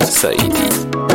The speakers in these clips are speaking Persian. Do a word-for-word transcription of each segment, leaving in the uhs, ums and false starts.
سعیدی.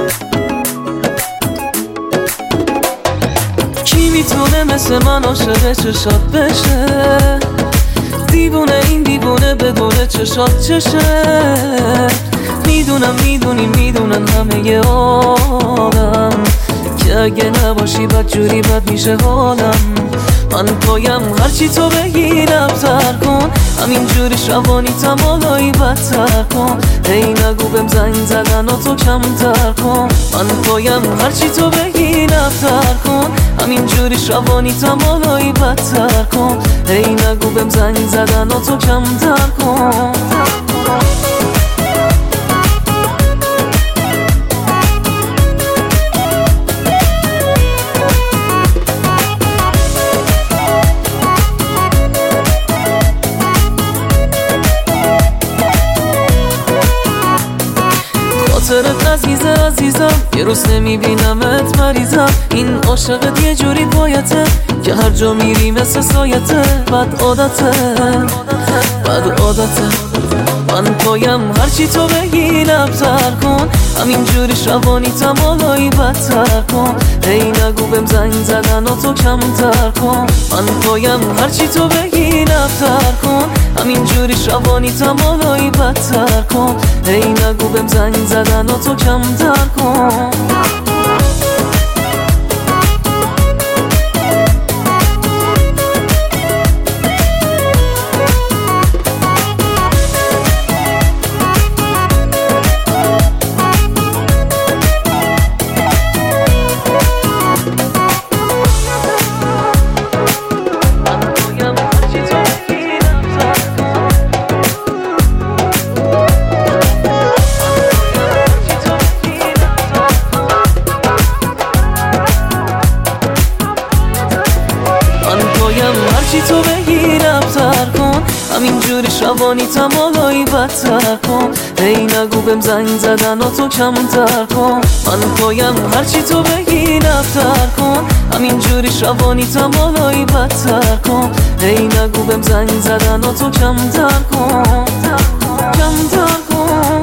کی میتونه مثل من عاشق چشات بشه؟ دیوونه این دیوونه بدونه چشات چشه. میدونم میدونی میدونن همه ی آدم که اگه نباشی بد جوری بد میشه حالم. من پایم هرچی تو بگی نبتر کن، همین جوری شبانیتم حالایی بدتر کن. هی نگو بهم زنگ زدن و تو کمتر کن. من پایم هرچی تو بگی نبتر کن، همین جوری شبانیتم حالایی بدتر کن. هی نگو بهم زنگ زدن و تو کمتر کن. خاطرت عزیزه عزیزم، یه روز نمیبینمت مریضم. این عاشقت یه جوری بایته که هر جا میری مثل سایته. بد عادته بد عادته. من پایم هرچی تو بگی نبتر کن، همین جوری شبانیتم حالایی بدتر کن. هی نگو بهم زنگ زدن و تو کمتر کن. من پایم هرچی تو بگی نبتر کن، همین جوری شبانیتم حالایی بدتر کن. هی نگو بهم زنگ زدن و تو کمتر کن. هرچی تو بگی نبتر کن، همین جوری شبانیتم حالایی بدتر کن. هی نگو بهم زنگ زدن و تو کمتر کن. من پایم هرچی تو بگی نبتر کن، همین جوری شبانیتم حالایی بدتر کن. هی نگو بهم زنگ زدن و تو کمتر کن کمتر کن.